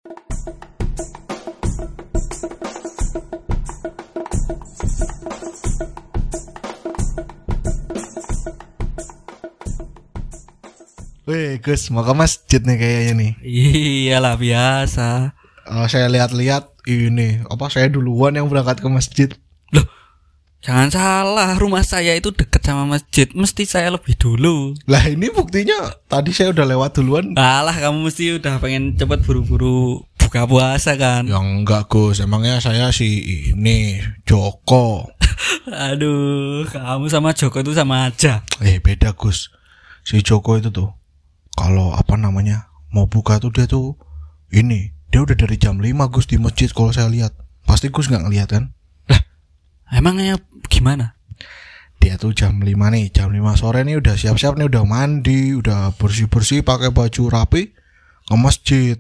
Wih Gus, mau ke masjid nih kayaknya nih. Iyalah biasa. Saya lihat-lihat ini apa, saya duluan yang berangkat ke masjid. Loh, jangan salah, rumah saya itu dekat sama masjid. Mesti saya lebih dulu. Lah ini buktinya tadi saya udah lewat duluan. Alah, kamu mesti udah pengen cepet buru-buru buka puasa kan? Ya enggak Gus, emangnya saya si ini Joko. Aduh, kamu sama Joko itu sama aja. Beda Gus. Si Joko itu tuh kalau apa namanya mau buka tuh dia tuh ini, dia udah dari jam 5 Gus di masjid kalau saya lihat. Pasti Gus nggak ngelihat kan? Lah, emangnya gimana? Dia tuh jam 5 nih, jam 5 sore nih udah siap-siap nih, udah mandi, udah bersih-bersih, pakai baju rapi ke masjid.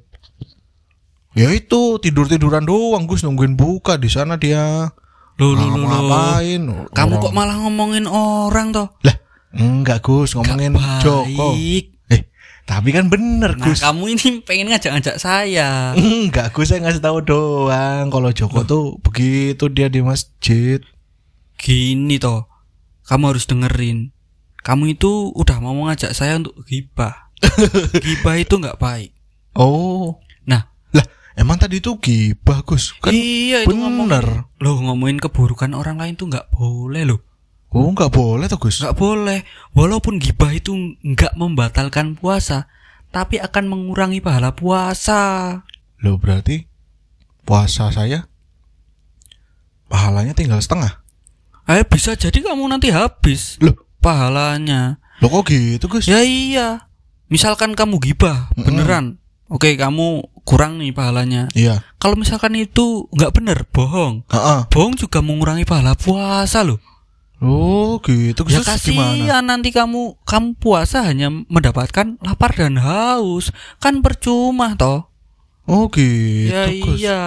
Ya itu tidur-tiduran doang Gus, nungguin buka di sana dia. Loh, ngapain? Kamu kok malah ngomongin orang toh? Lah, enggak Gus, ngomongin Joko. Tapi kan bener Gus. Nah, kamu ini pengen ngajak-ngajak saya. Enggak Gus, saya ngasih tahu doang kalau Joko tuh begitu dia di masjid. Gini toh, kamu harus dengerin. Kamu itu udah mau ngajak saya untuk gibah. Gibah itu nggak baik. Oh, nah, lah emang tadi tuh gibah Gus? Kan iya itu bener. Ngomongin keburukan orang lain tuh nggak boleh loh. Oh, nggak boleh tuh Gus? Nggak boleh. Walaupun gibah itu nggak membatalkan puasa, tapi akan mengurangi pahala puasa. Loh, berarti puasa saya pahalanya tinggal setengah. Bisa jadi kamu nanti habis Loh, pahalanya. Loh kok gitu Gus? Ya iya. Misalkan kamu gibah beneran, oke, kamu kurang nih pahalanya. Iya. Kalau misalkan itu nggak bener, bohong. Bohong juga mengurangi pahala puasa loh. Oh gitu. Ya kasihan nanti kamu puasa hanya mendapatkan lapar dan haus, kan percuma toh. Oh gitu ya, Gus. Iya.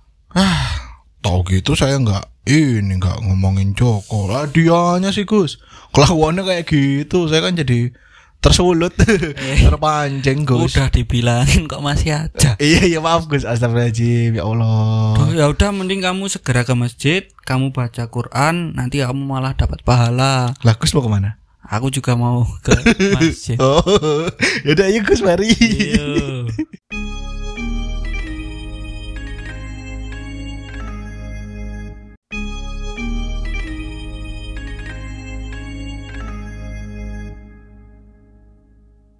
Tau gitu saya nggak ngomongin Joko lah, dianya sih Gus. Kelakuannya kayak gitu, saya kan jadi tersulut, terpancing Gus. Udah dibilangin kok masih aja. Iya maaf Gus, astagfirullahaladzim, ya Allah. Ya udah, mending kamu segera ke masjid, kamu baca Quran, nanti kamu malah dapat pahala. Lah Gus mau kemana? Aku juga mau ke masjid. Oh, yaudah yuk Gus, mari. Iya.